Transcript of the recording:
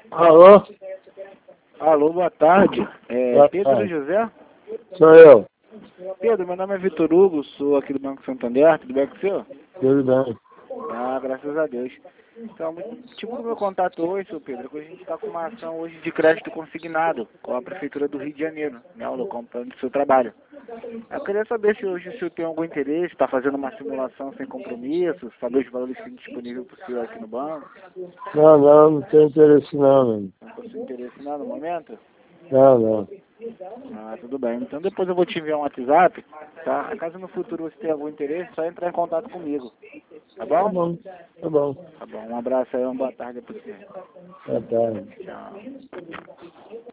Alô? Alô, boa tarde. Boa Pedro tarde. José? Sou eu. Pedro, meu nome é Vitor Hugo, sou aqui do Banco Santander, tudo bem com o senhor? Tudo bem. Ah, graças a Deus. Então, tipo do meu contato hoje, seu Pedro, é que a gente está com uma ação hoje de crédito consignado com a Prefeitura do Rio de Janeiro, né, no comprando do seu trabalho. Eu queria saber se hoje o senhor tem algum interesse, está fazendo uma simulação sem compromisso, saber os valores que tem disponível para o senhor aqui no banco. Não tenho interesse não, mano. Não possui interesse não no momento? Não. Ah, tudo bem. Então depois eu vou te enviar um WhatsApp, tá? Caso no futuro você tenha algum interesse, só entrar em contato comigo. Tá Tá bom? bom, tá bom. Tá bom. Um abraço aí, uma boa tarde pra você. Boa tarde. Tchau.